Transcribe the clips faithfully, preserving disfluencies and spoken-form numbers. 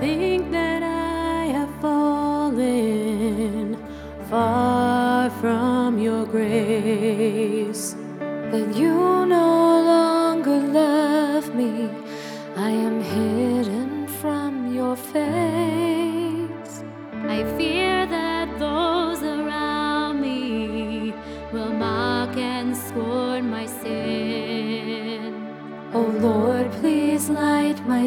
think that I have fallen far from your grace, that you no longer love me. I am hidden from your face. I fear that those around me will mock and scorn my sin. Oh Lord, please light my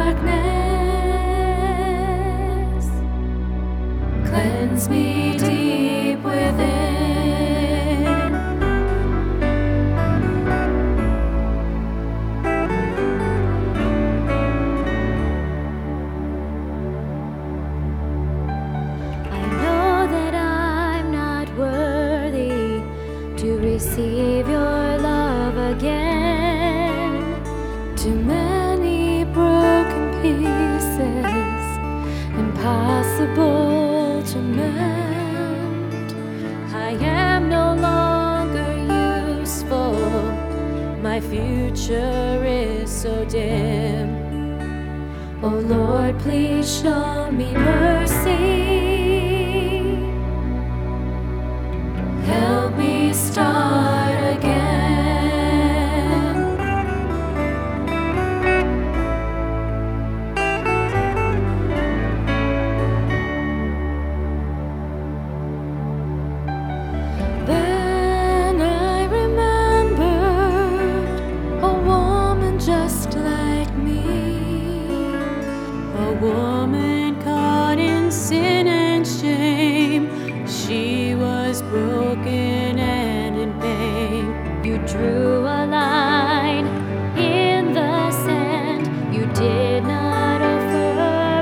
darkness. Cleanse me deep within. I know that I'm not worthy to receive your love again. Too many broken pieces, impossible to mend. I am no longer useful, my future is so dim. Oh Lord, please show me mercy. Help me start again. Then I remembered a woman just like me, a woman caught in sin and shame. She was broken and in pain. You drew a line in the sand. You did not offer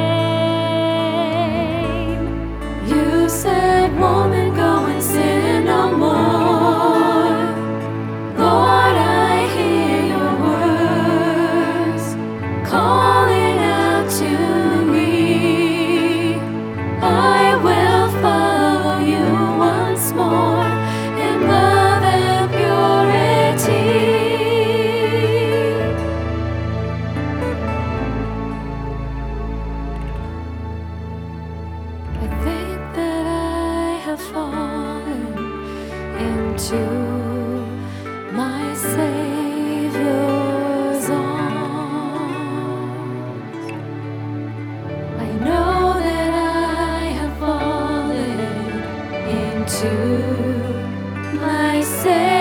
blame. You said, woman, go and sin no more. Lord, I hear your words calling out to me. I will follow you once more in love and purity. I think that I have fallen into my Savior's arms. I know that I have fallen into my Savior's